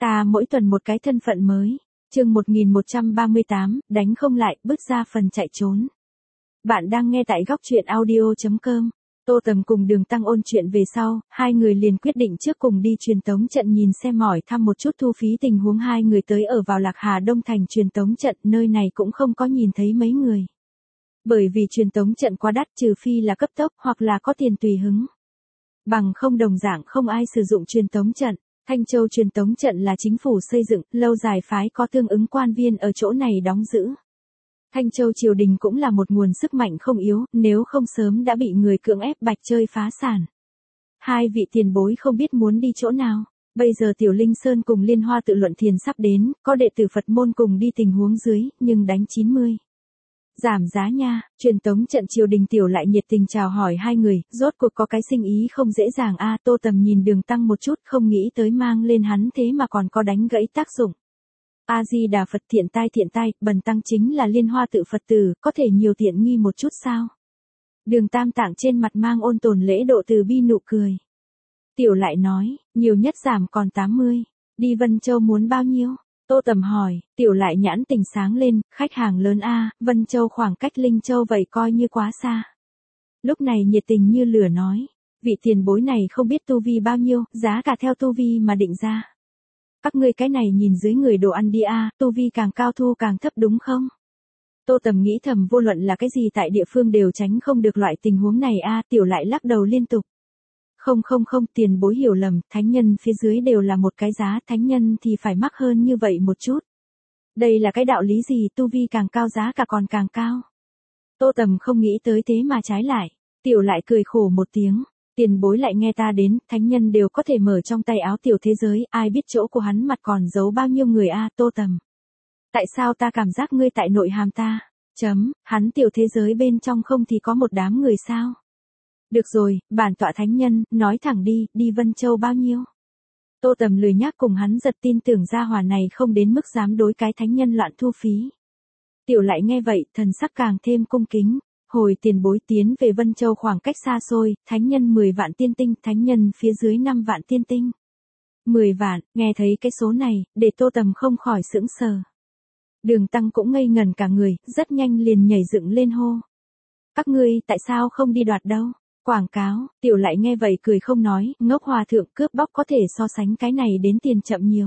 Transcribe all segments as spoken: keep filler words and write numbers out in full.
Ta mỗi tuần một cái thân phận mới. Chương một nghìn một trăm ba mươi tám, đánh không lại, bước ra phần chạy trốn. Bạn đang nghe tại góc truyện audio chấm com. Tô Tầm cùng Đường Tăng ôn chuyện về sau, hai người liền quyết định trước cùng đi truyền tống trận nhìn xem mỏi thăm một chút thu phí tình huống hai người tới ở vào Lạc Hà Đông thành truyền tống trận, nơi này cũng không có nhìn thấy mấy người. Bởi vì truyền tống trận quá đắt, trừ phi là cấp tốc hoặc là có tiền tùy hứng. Bằng không đồng dạng không ai sử dụng truyền tống trận. Thanh Châu truyền tống trận là chính phủ xây dựng, lâu dài phái có tương ứng quan viên ở chỗ này đóng giữ. Thanh Châu triều đình cũng là một nguồn sức mạnh không yếu, nếu không sớm đã bị người cưỡng ép bạch chơi phá sản. Hai vị tiền bối không biết muốn đi chỗ nào. Bây giờ Tiểu Linh Sơn cùng Liên Hoa Tự Luận Thiền sắp đến, có đệ tử Phật môn cùng đi tình huống dưới, nhưng đánh chín mươi. Giảm giá nha, truyền tống trận triều đình Tiểu lại nhiệt tình chào hỏi hai người, rốt cuộc có cái sinh ý không dễ dàng a. Tô Tầm nhìn Đường Tăng một chút, không nghĩ tới mang lên hắn thế mà còn có đánh gãy tác dụng. A Di Đà Phật, thiện tai thiện tai, bần tăng chính là Liên Hoa Tự Phật tử, có thể nhiều tiện nghi một chút sao? Đường Tam Tạng trên mặt mang ôn tồn lễ độ từ bi nụ cười. Tiểu lại nói, nhiều nhất giảm còn tám mươi, đi Vân Châu muốn bao nhiêu? Tô Tầm hỏi, Tiểu lại nhãn tình sáng lên, khách hàng lớn a, Vân Châu khoảng cách Linh Châu vậy coi như quá xa. Lúc này nhiệt tình như lửa nói, vị tiền bối này không biết tu vi bao nhiêu, giá cả theo tu vi mà định ra. Các ngươi cái này nhìn dưới người đồ ăn đi a, tu vi càng cao thu càng thấp đúng không? Tô Tầm nghĩ thầm vô luận là cái gì tại địa phương đều tránh không được loại tình huống này a. Tiểu lại lắc đầu liên tục. Không không không, tiền bối hiểu lầm, thánh nhân phía dưới đều là một cái giá, thánh nhân thì phải mắc hơn như vậy một chút. Đây là cái đạo lý gì, tu vi càng cao giá cả còn càng cao. Tô Tầm không nghĩ tới thế mà trái lại. Tiểu lại cười khổ một tiếng. Tiền bối lại nghe ta đến, thánh nhân đều có thể mở trong tay áo tiểu thế giới, ai biết chỗ của hắn mặt còn giấu bao nhiêu người a. Tô Tầm. Tại sao ta cảm giác ngươi tại nội hàm ta? Chấm, hắn tiểu thế giới bên trong không thì có một đám người sao? Được rồi, bản tọa thánh nhân, nói thẳng đi, đi Vân Châu bao nhiêu? Tô Tầm lười nhác cùng hắn giật, tin tưởng gia hỏa này không đến mức dám đối cái thánh nhân loạn thu phí. Tiểu lại nghe vậy, thần sắc càng thêm cung kính. Hồi tiền bối tiến về Vân Châu khoảng cách xa xôi, thánh nhân mười vạn tiên tinh, thánh nhân phía dưới năm vạn tiên tinh. mười vạn, nghe thấy cái số này, để Tô Tầm không khỏi sững sờ. Đường Tăng cũng ngây ngẩn cả người, rất nhanh liền nhảy dựng lên hô. Các ngươi tại sao không đi đoạt đâu? Quảng cáo, Tiểu lại nghe vậy cười không nói, ngốc hòa thượng cướp bóc có thể so sánh cái này đến tiền chậm nhiều.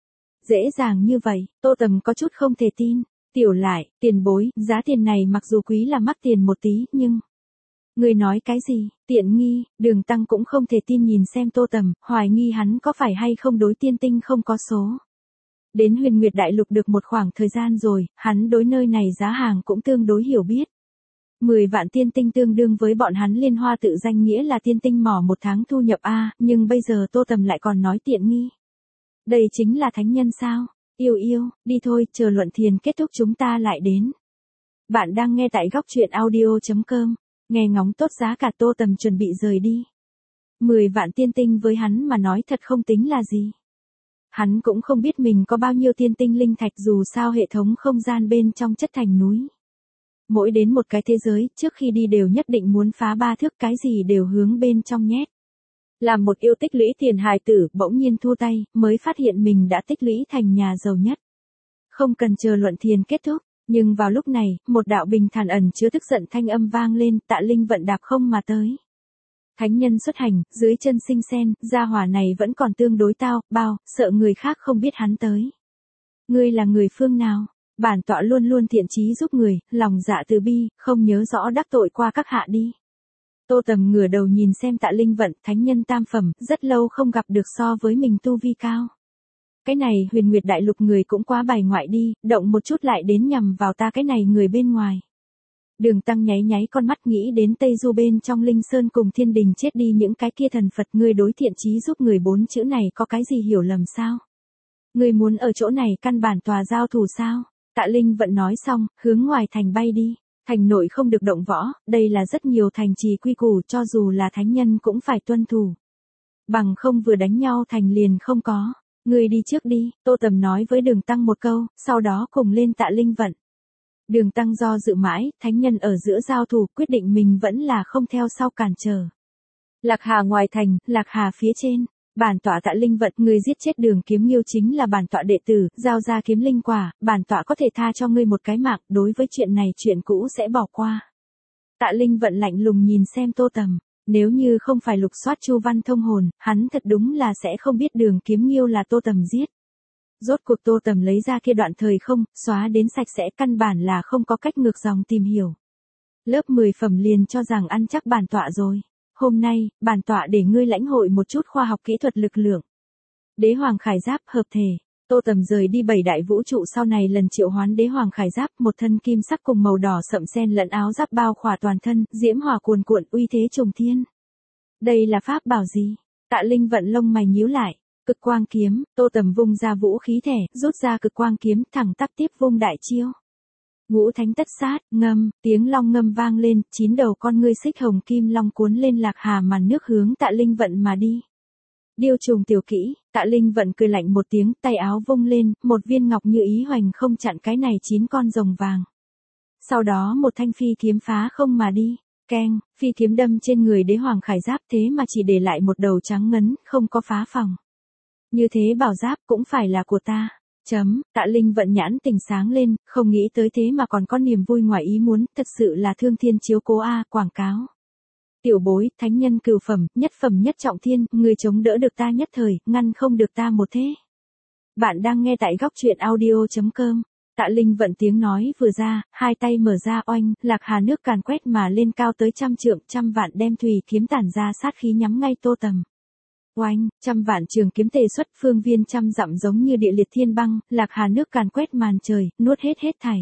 Dễ dàng như vậy, Tô Tầm có chút không thể tin. Tiểu lại, tiền bối, giá tiền này mặc dù quý là mắc tiền một tí, nhưng... Người nói cái gì, tiện nghi, Đường Tăng cũng không thể tin nhìn xem Tô Tầm, hoài nghi hắn có phải hay không đối tiên tinh không có số. Đến Huyền Nguyệt Đại Lục được một khoảng thời gian rồi, hắn đối nơi này giá hàng cũng tương đối hiểu biết. mười vạn tiên tinh tương đương với bọn hắn Liên Hoa Tự danh nghĩa là tiên tinh mỏ một tháng thu nhập a, nhưng bây giờ Tô Tầm lại còn nói tiện nghi. Đây chính là thánh nhân sao? Yêu yêu, đi thôi, chờ luận thiền kết thúc chúng ta lại đến. Bạn đang nghe tại góc truyện audio chấm com, nghe ngóng tốt giá cả. Tô Tầm chuẩn bị rời đi. mười vạn tiên tinh với hắn mà nói thật không tính là gì. Hắn cũng không biết mình có bao nhiêu tiên tinh linh thạch, dù sao hệ thống không gian bên trong chất thành núi. Mỗi đến một cái thế giới, trước khi đi đều nhất định muốn phá ba thước, cái gì đều hướng bên trong nhét. Làm một yêu tích lũy tiền hài tử, bỗng nhiên thua tay, mới phát hiện mình đã tích lũy thành nhà giàu nhất. Không cần chờ luận thiền kết thúc, nhưng vào lúc này, một đạo bình thản ẩn chứa tức giận thanh âm vang lên, Tạ Linh Vận đạp không mà tới. Thánh nhân xuất hành, dưới chân sinh sen, gia hỏa này vẫn còn tương đối tao, bao, sợ người khác không biết hắn tới. Ngươi là người phương nào? Bản tọa luôn luôn thiện chí giúp người, lòng dạ từ bi, không nhớ rõ đắc tội qua các hạ đi. Tô Tầm ngửa đầu nhìn xem Tạ Linh Vận, thánh nhân tam phẩm, rất lâu không gặp được so với mình tu vi cao. Cái này Huyền Nguyệt Đại Lục người cũng quá bài ngoại đi, động một chút lại đến nhằm vào ta cái này người bên ngoài. Đường Tăng nháy nháy con mắt nghĩ đến Tây Du bên trong Linh Sơn cùng Thiên Đình chết đi những cái kia thần Phật, ngươi đối thiện chí giúp người bốn chữ này có cái gì hiểu lầm sao? Ngươi muốn ở chỗ này căn bản tòa giao thủ sao? Tạ Linh Vận nói xong, hướng ngoài thành bay đi. Thành nội không được động võ, đây là rất nhiều thành trì quy củ, cho dù là thánh nhân cũng phải tuân thủ. Bằng không vừa đánh nhau thành liền không có. Ngươi đi trước đi, Tô Tầm nói với Đường Tăng một câu, sau đó cùng lên Tạ Linh Vận. Đường Tăng do dự mãi, thánh nhân ở giữa giao thủ, quyết định mình vẫn là không theo sau cản trở. Lạc Hà ngoài thành, Lạc Hà phía trên, Bản tọa Tạ Linh Vận, người giết chết Đường Kiếm Nghiêu chính là bản tọa đệ tử, giao ra kiếm linh quả, bản tọa có thể tha cho ngươi một cái mạng, đối với chuyện này chuyện cũ sẽ bỏ qua. Tạ Linh Vận lạnh lùng nhìn xem Tô Tầm, nếu như không phải lục soát Chu Văn thông hồn, hắn thật đúng là sẽ không biết Đường Kiếm Nghiêu là Tô Tầm giết. Rốt cuộc Tô Tầm lấy ra kia đoạn thời không, xóa đến sạch sẽ, căn bản là không có cách ngược dòng tìm hiểu. Lớp mười phẩm liền cho rằng ăn chắc bản tọa rồi. Hôm nay, bản tọa để ngươi lãnh hội một chút khoa học kỹ thuật lực lượng. Đế Hoàng Khải Giáp hợp thể. Tô Tầm rời đi bảy đại vũ trụ sau này lần triệu hoán Đế Hoàng Khải Giáp, một thân kim sắc cùng màu đỏ sậm sen lẫn áo giáp bao khỏa toàn thân, diễm hỏa cuồn cuộn, uy thế trùng thiên. Đây là pháp bảo gì? Tạ Linh Vận lông mày nhíu lại. Cực quang kiếm. Tô Tầm vung ra vũ khí thẻ, rút ra cực quang kiếm, thẳng tắp tiếp vung đại chiêu. Ngũ thánh tất sát, ngâm, tiếng long ngâm vang lên, chín đầu con ngươi xích hồng kim long cuốn lên lạc hà màn nước hướng Tạ Linh Vận mà đi. Điêu trùng tiểu kỹ. Tạ Linh Vận cười lạnh một tiếng, tay áo vung lên, một viên ngọc như ý hoành không chặn cái này chín con rồng vàng. Sau đó một thanh phi kiếm phá không mà đi. Keng, phi kiếm đâm trên người Đế Hoàng Khải Giáp, thế mà chỉ để lại một đầu trắng ngấn, không có phá phòng. Như thế bảo giáp cũng phải là của ta. Chấm, Tạ Linh Vận nhãn tình sáng lên, không nghĩ tới thế mà còn có niềm vui ngoài ý muốn, thật sự là thương thiên chiếu cố a, quảng cáo. Tiểu bối, thánh nhân cửu phẩm, nhất phẩm nhất trọng thiên, người chống đỡ được ta nhất thời, ngăn không được ta một thế. Bạn đang nghe tại góc truyện audio chấm com. Tạ Linh Vận tiếng nói vừa ra, hai tay mở ra oanh, lạc hà nước càn quét mà lên cao tới trăm trượng, trăm vạn đem thùy kiếm tản ra sát khí nhắm ngay Tô Tầm. Oanh, trăm vạn trường kiếm tề xuất, phương viên trăm dặm giống như địa liệt thiên băng, lạc hà nước càn quét màn trời, nuốt hết hết thảy.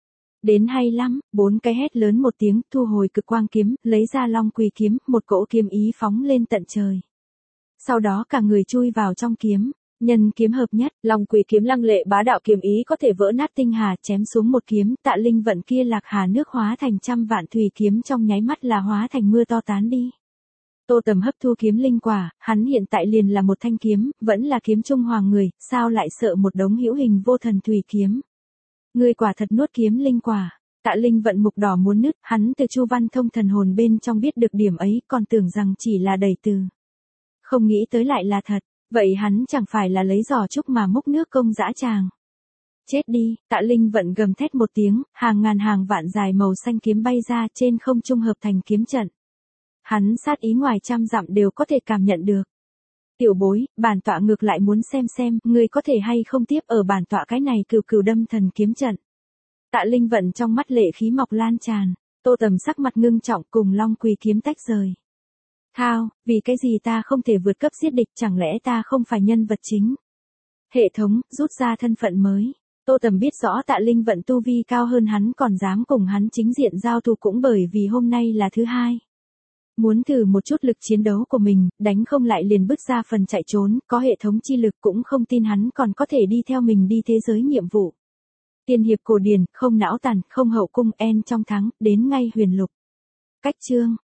Đến hay lắm, bốn cái hét lớn một tiếng, thu hồi cực quang kiếm, lấy ra long quỳ kiếm, một cỗ kiếm ý phóng lên tận trời. Sau đó cả người chui vào trong kiếm, nhân kiếm hợp nhất, long quỳ kiếm lăng lệ bá đạo kiếm ý có thể vỡ nát tinh hà, chém xuống một kiếm, Tạ Linh Vận kia lạc hà nước hóa thành trăm vạn thùy kiếm trong nháy mắt là hóa thành mưa to tán đi. Tô Tầm hấp thu kiếm linh quả, hắn hiện tại liền là một thanh kiếm, vẫn là kiếm trung hoàng người, sao lại sợ một đống hữu hình vô thần thủy kiếm. Ngươi quả thật nuốt kiếm linh quả. Tạ Linh Vận mục đỏ muốn nứt, hắn từ Chu Văn thông thần hồn bên trong biết được điểm ấy, còn tưởng rằng chỉ là đầy từ. Không nghĩ tới lại là thật, vậy hắn chẳng phải là lấy giỏ trúc mà múc nước công dã tràng. Chết đi, Tạ Linh Vận gầm thét một tiếng, hàng ngàn hàng vạn dài màu xanh kiếm bay ra trên không trung hợp thành kiếm trận. Hắn sát ý ngoài trăm dặm đều có thể cảm nhận được. Tiểu bối, bản tọa ngược lại muốn xem xem, ngươi có thể hay không tiếp ở bản tọa cái này cừu cừu đâm thần kiếm trận. Tạ Linh Vận trong mắt lệ khí mọc lan tràn, Tô Tầm sắc mặt ngưng trọng cùng long quỳ kiếm tách rời. Thao, vì cái gì ta không thể vượt cấp giết địch, chẳng lẽ ta không phải nhân vật chính? Hệ thống, rút ra thân phận mới. Tô Tầm biết rõ Tạ Linh Vận tu vi cao hơn hắn còn dám cùng hắn chính diện giao thủ cũng bởi vì hôm nay là thứ hai. Muốn thử một chút lực chiến đấu của mình, đánh không lại liền bứt ra phần chạy trốn, có hệ thống chi lực cũng không tin hắn còn có thể đi theo mình đi thế giới nhiệm vụ. Tiên hiệp cổ điển, không não tàn, không hậu cung, en trong thắng, đến ngay huyền lục. Cách chương.